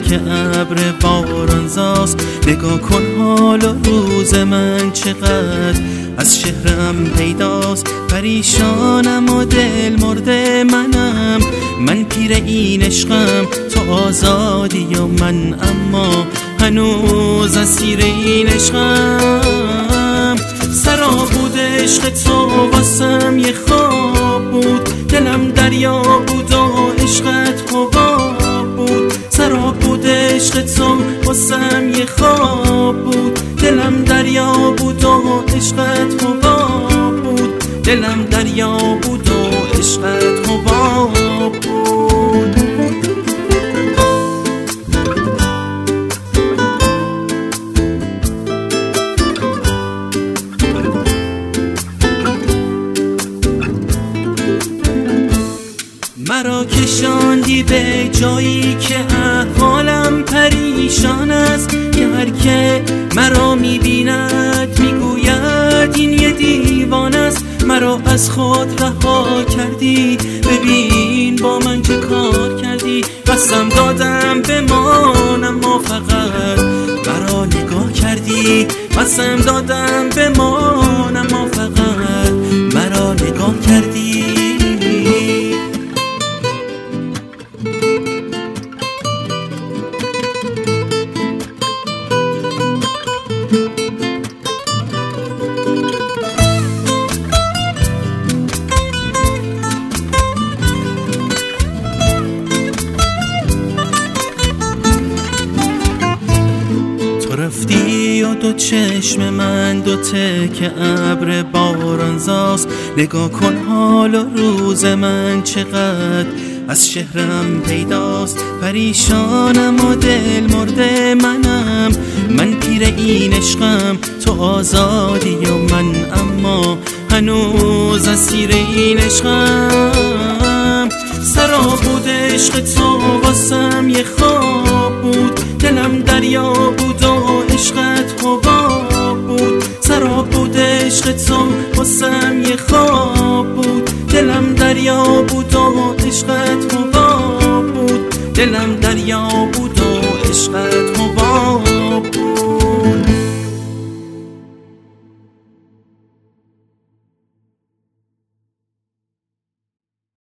که ابر بارانزاست. نگاه کن حال و روز من چقدر از شهرم پیداست. پریشانم و دل مرده منم، من پیر این عشقم، تو آزادی و من اما هنوز اسیر این عشقم. سراب بود عشق تو واسم یه خواب بود، دلم دریا بود و عشقت حباب بود. سراب بود عشق تو واسم یه خواب بود، دلم دریا بود و عشقت حباب بود. دلم دریا بود و عشقت حباب بود. مرا کشاندی به جایی که احوالم پریشان است، که هر که مرا میبیند میگوید این یه دیوان است. مرا از خود رها کردی، ببین با من چه کار کردی. قسم دادم بمانم ما فقط مرا نگاه کردی. قسم دادم بمانم ما فقط مرا نگاه کردی. رفتی و دو چشم من دو تکه ابر بارانزاست. نگاه کن حال و روز من چقدر از شهرم پیداست. پریشانم و دل مرده منم، من پیر این عشقم، تو آزادی و من اما هنوز اسیر این عشقم. سراب بود عشق تو واسم یه خواب بود، دلم دریا بود و عشقت حباب بود. سراب بود عشق تو واسم یه خواب بود، دلم دریا بود و عشقت